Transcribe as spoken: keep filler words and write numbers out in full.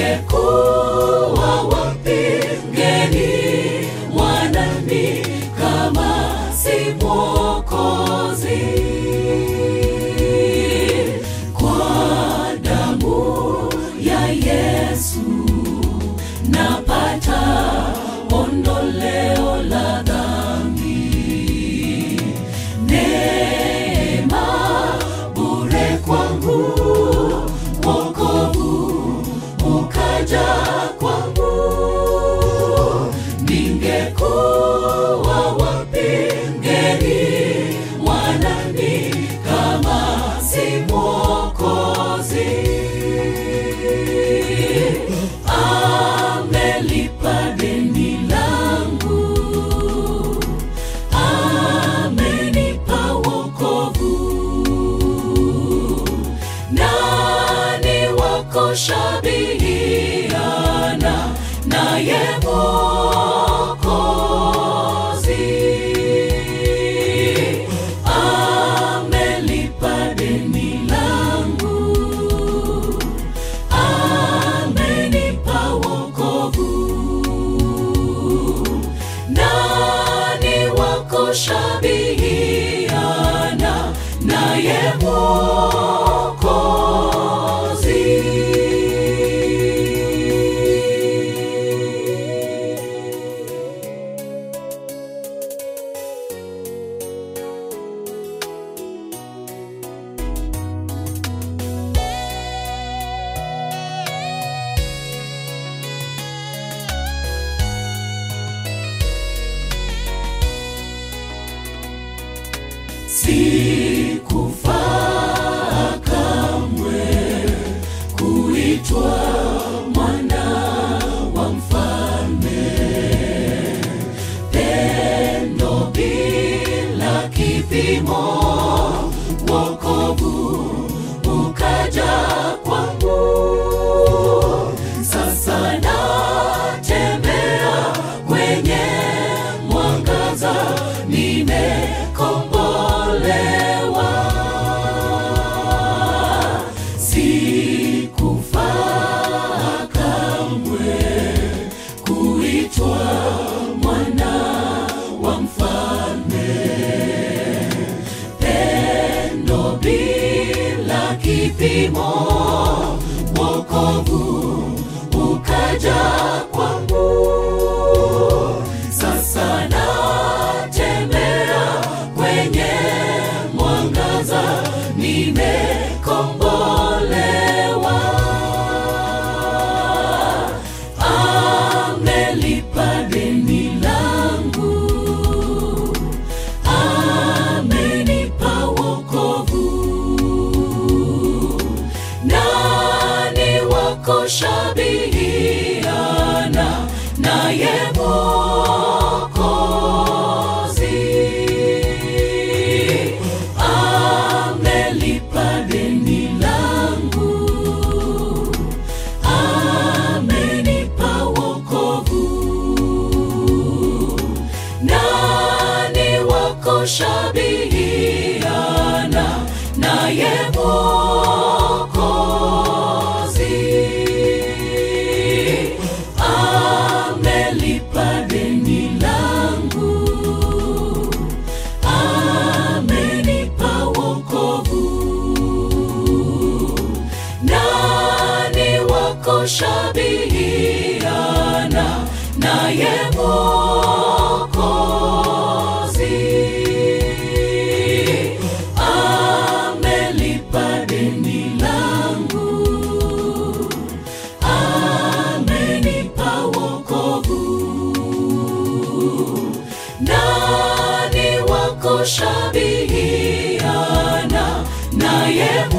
ningekuwa wapi mgeni mwanani kama si Mwokozi. Kwa damu ya Yesu napata ondoleo la dhambi. Neema bure kwangu, wokovu ukaja kwangu. Ningekuwa wapi mgeni mwanani kama si Mwokozi. Amelipa deni langu, amenipa wokovu. Nani wako shabihiana naye Mwokozi? Amelipa deni langu, amenipa wokovu. Nani wako shabihiana naye Mwokozi? Sikufaa kamwe kuitwa mwana wa mfalme. Pendo bila kipimo, wokovu ukaja kwangu. Sasa natembea kwenye mwangaza, nimekombolewa. Sikufaa kamwe kuitwa mwana wa mfalme. Pendo bila kipimo, wokovu ukaja kwangu. Sasa natembea kwenye mwangaza, nimekombolewa. Amelipa deni langu, amenipa wokovu. Nani wako shabihiana naye Mwokozi? Amelipa deni langu, amenipa wokovu. Nani wako shabihiana naye Mwokozi? Amelipa deni langu, amenipa wokovu. Nani wako shabihiana naye Mwokozi? Amelipa deni langu, amenipa wokovu. Nani wako shabihiana naye